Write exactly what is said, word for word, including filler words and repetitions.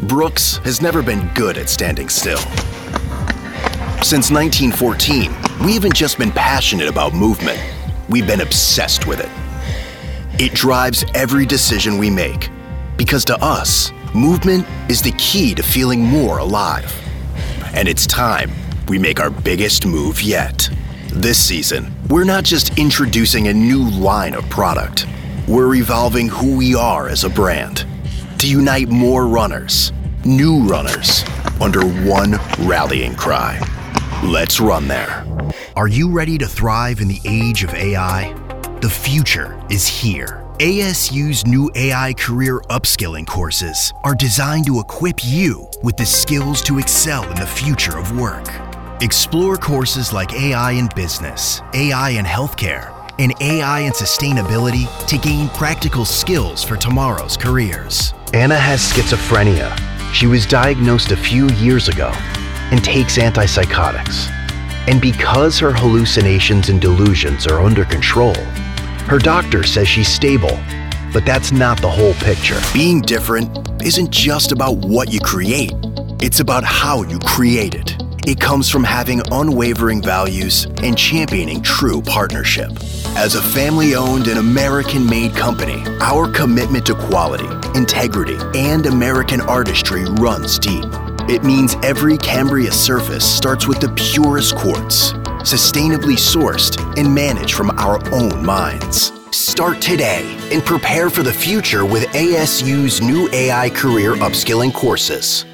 Brooks has never been good at standing still. Since nineteen fourteen, we haven't just been passionate about movement, we've been obsessed with it. It drives every decision we make, because to us, movement is the key to feeling more alive. And it's time we make our biggest move yet. This season, we're not just introducing a new line of product, we're evolving who we are as a brand to unite more runners, new runners, under one rallying cry. Let's run there. Are you ready to thrive in the age of A I? The future is here. A S U's new A I career upskilling courses are designed to equip you with the skills to excel in the future of work. Explore courses like A I in business, A I in healthcare, and A I in sustainability to gain practical skills for tomorrow's careers. Anna has schizophrenia. She was diagnosed a few years ago and takes antipsychotics. And because her hallucinations and delusions are under control, her doctor says she's stable, but that's not the whole picture. Being different isn't just about what you create, it's about how you create it. It comes from having unwavering values and championing true partnership. As a family-owned and American-made company, our commitment to quality, integrity, and American artistry runs deep. It means every Cambria surface starts with the purest quartz, sustainably sourced and managed from our own mines. Start today and prepare for the future with A S U's new A I career upskilling courses.